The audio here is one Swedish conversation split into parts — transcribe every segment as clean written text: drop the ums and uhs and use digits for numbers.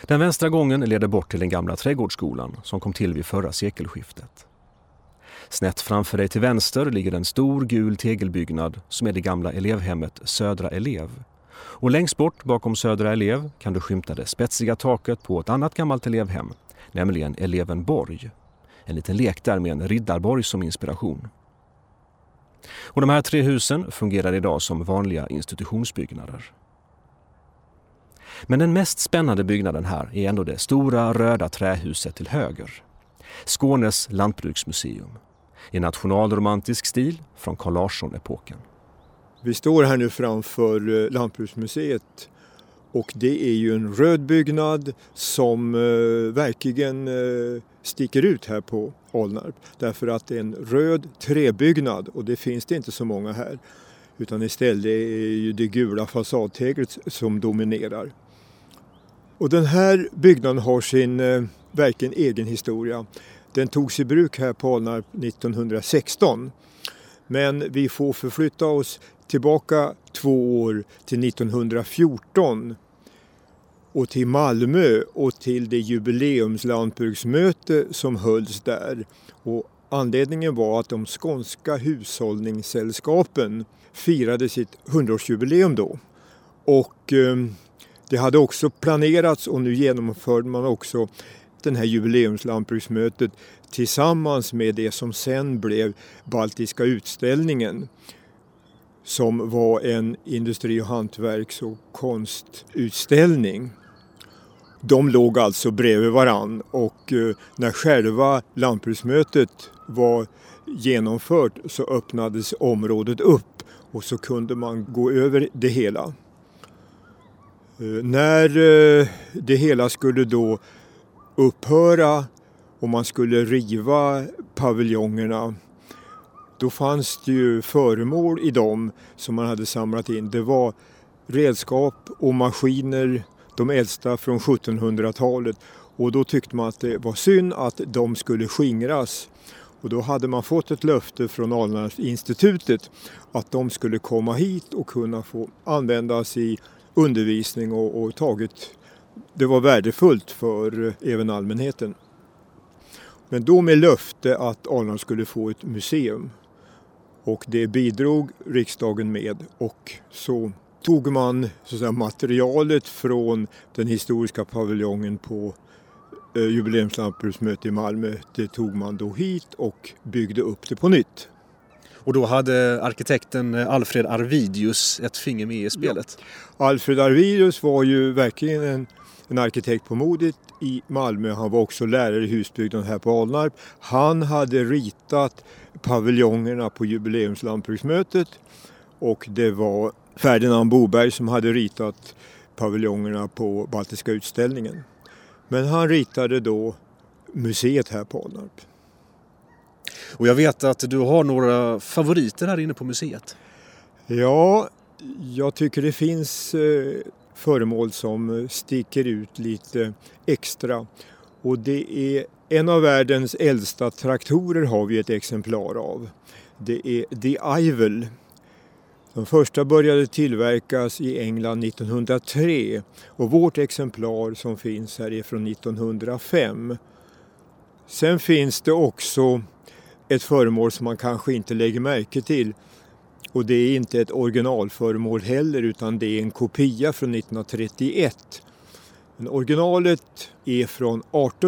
Den vänstra gången leder bort till den gamla trädgårdsskolan som kom till vid förra sekelskiftet. Snett framför dig till vänster ligger en stor gul tegelbyggnad som är det gamla elevhemmet Södra elev. Och längst bort bakom Södra elev kan du skymta det spetsiga taket på ett annat gammalt elevhem, nämligen Elevenborg. En liten lek där med en riddarborg som inspiration. Och de här 3 husen fungerar idag som vanliga institutionsbyggnader. Men den mest spännande byggnaden här är ändå det stora röda trähuset till höger. Skånes lantbruksmuseum. I nationalromantisk stil från Carl Larsson-epoken. Vi står här nu framför Lantbruksmuseet och det är ju en röd byggnad som verkligen sticker ut här på Alnarp. Därför att det är en röd träbyggnad och det finns det inte så många här. Utan istället är ju det gula fasadteglet som dominerar. Och den här byggnaden har sin verkligen egen historia. Den togs i bruk här på Alnarp 1916. Men vi får förflytta oss tillbaka 2 år till 1914 och till Malmö och till det jubileumslantbruksmöte som hölls där. Och anledningen var att de skånska hushållningssällskapen firade sitt 100-årsjubileum då. Och det hade också planerats och nu genomförde man också den här jubileumslantbruksmötet tillsammans med det som sen blev Baltiska utställningen som var en industri- och hantverks- och konstutställning. De låg alltså bredvid varann och när själva lantbruksmötet var genomfört så öppnades området upp och så kunde man gå över det hela. När det hela skulle då upphöra och man skulle riva paviljongerna, då fanns det ju föremål i dem som man hade samlat in. Det var redskap och maskiner, de äldsta från 1700-talet. Och då tyckte man att det var synd att de skulle skingras. Och då hade man fått ett löfte från Alnarpsinstitutet att de skulle komma hit och kunna få användas i undervisning och taget. Det var värdefullt för även allmänheten. Men då med löfte att Alnarp skulle få ett museum. Och det bidrog riksdagen med och så tog man så att säga, materialet från den historiska paviljongen på jubileumslantbruksmöte i Malmö. Det tog man då hit och byggde upp det på nytt. Och då hade arkitekten Alfred Arvidius ett finger med i spelet. Ja. Alfred Arvidius var ju verkligen en arkitekt på modet i Malmö. Han var också lärare i husbyggnaden här på Alnarp. Han hade ritat paviljongerna på jubileumslantbruksmötet och det var Ferdinand Boberg som hade ritat paviljongerna på Baltiska utställningen. Men han ritade då museet här på Alnarp. Och jag vet att du har några favoriter här inne på museet. Ja, jag tycker det finns föremål som sticker ut lite extra. Och det är en av världens äldsta traktorer har vi ett exemplar av. Det är The Ivel. De första började tillverkas i England 1903 och vårt exemplar som finns här är från 1905. Sen finns det också ett föremål som man kanske inte lägger märke till. Och det är inte ett originalföremål heller utan det är en kopia från 1931. Men originalet är från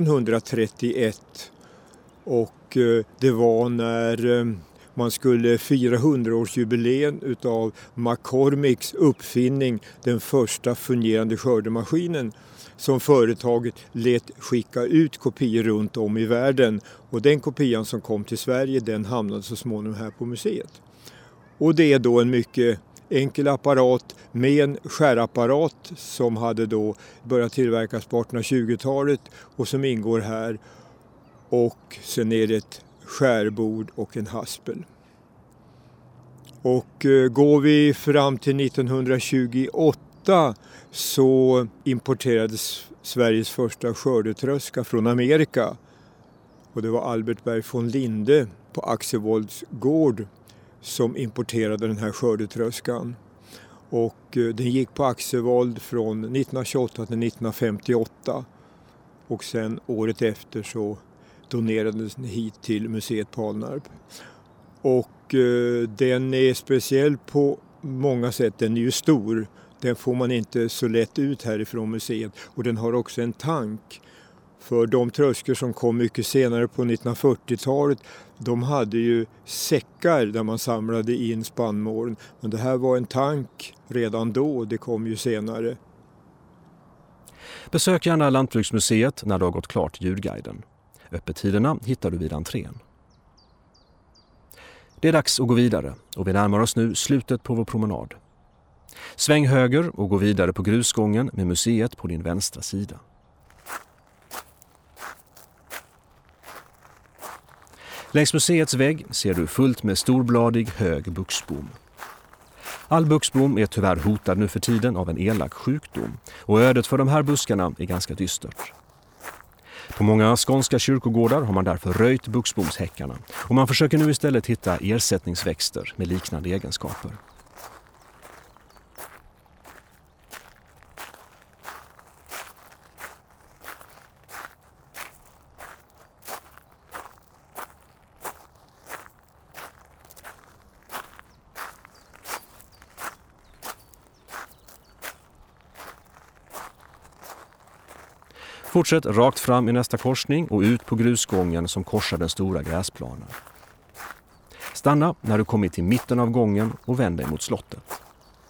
1831 och det var när man skulle fira 100-årsjubileum utav McCormicks uppfinning, den första fungerande skördemaskinen som företaget lät skicka ut kopior runt om i världen. Och den kopian som kom till Sverige den hamnade så småningom här på museet. Och det är då en mycket enkel apparat med en skärapparat som hade då börjat tillverkas på 1820-talet och som ingår här. Och sen är det ett skärbord och en haspel. Och går vi fram till 1928 så importerades Sveriges första skördetröska från Amerika. Och det var Albert Berg von Linde på Axevolds gård som importerade den här skördetröskan. Och den gick på Axevold från 1928 till 1958. Och sen året efter så donerades den hit till museet på Alnarp. Och den är speciell på många sätt. Den är ju stor. Den får man inte så lätt ut härifrån museet. Och den har också en tank. För de tröskor som kom mycket senare på 1940-talet, de hade ju säckar där man samlade in spannmålen. Men det här var en tank redan då, det kom ju senare. Besök gärna Lantbruksmuseet när du har gått klart Djurguiden. Öppettiderna hittar du vid entrén. Det är dags att gå vidare och vi närmar oss nu slutet på vår promenad. Sväng höger och gå vidare på grusgången med museet på din vänstra sida. Längs museets vägg ser du fullt med storbladig hög buxbom. All buxbom är tyvärr hotad nu för tiden av en elak sjukdom och ödet för de här buskarna är ganska dystert. På många skånska kyrkogårdar har man därför röjt buxbomshäckarna och man försöker nu istället hitta ersättningsväxter med liknande egenskaper. Fortsätt rakt fram i nästa korsning och ut på grusgången som korsar den stora gräsplanen. Stanna när du kommit till mitten av gången och vänd dig mot slottet.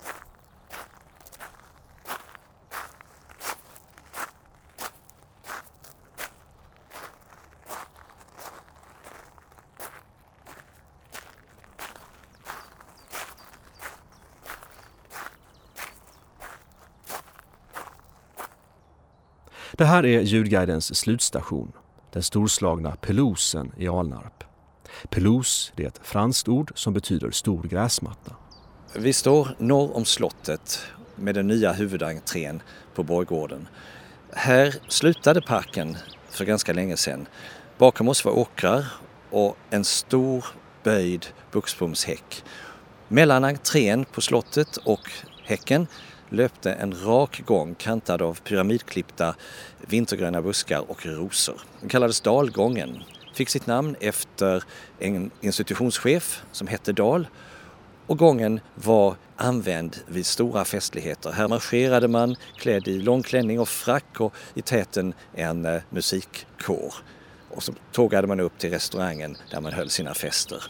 Det här är Djurguidens slutstation, den storslagna pelousen i Alnarp. Pelous är ett franskt ord som betyder stor gräsmatta. Vi står norr om slottet med den nya huvudentrén på Borggården. Här slutade parken för ganska länge sedan. Bakom oss var åkrar och en stor böjd buxbomshäck. Mellan entrén på slottet och häcken löpte en rak gång kantad av pyramidklippta vintergröna buskar och rosor. Den kallades Dalgången. Fick sitt namn efter en institutionschef som hette Dahl. Och gången var använd vid stora festligheter. Här marscherade man klädd i lång klänning och frack och i täten en musikkår. Och så tågade man upp till restaurangen där man höll sina fester.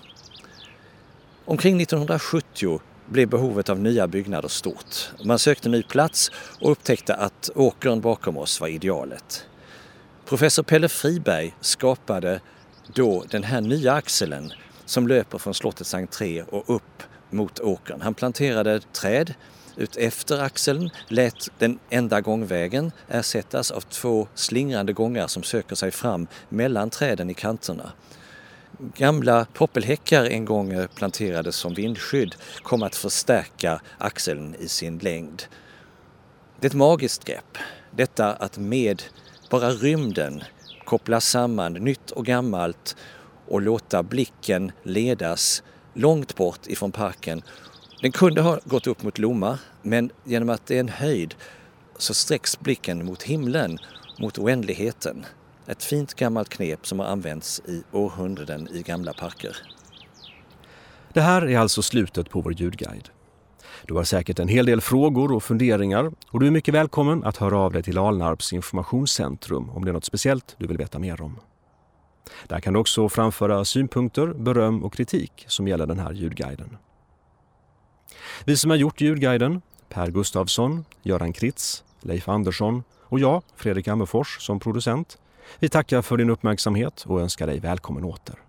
Omkring 1970 blev behovet av nya byggnader stort. Man sökte ny plats och upptäckte att åkern bakom oss var idealet. Professor Pelle Friberg skapade då den här nya axeln som löper från slottets entré och upp mot åkern. Han planterade träd ut efter axeln, lät den enda gångvägen ersättas av 2 slingrande gångar som söker sig fram mellan träden i kanterna. Gamla poppelhäckar en gång planterades som vindskydd kom att förstärka axeln i sin längd. Det är ett magiskt grepp. Detta att med bara rymden koppla samman nytt och gammalt och låta blicken ledas långt bort ifrån parken. Den kunde ha gått upp mot Lomma, men genom att det är en höjd så sträcks blicken mot himlen, mot oändligheten. Ett fint gammalt knep som har använts i århundraden i gamla parker. Det här är alltså slutet på vår ljudguide. Du har säkert en hel del frågor och funderingar och du är mycket välkommen att höra av dig till Alnarps informationscentrum om det är något speciellt du vill veta mer om. Där kan du också framföra synpunkter, beröm och kritik som gäller den här ljudguiden. Vi som har gjort ljudguiden, Per Gustafsson, Göran Kritz, Leif Andersson och jag, Fredrik Ammerfors, som producent, vi tackar för din uppmärksamhet och önskar dig välkommen åter.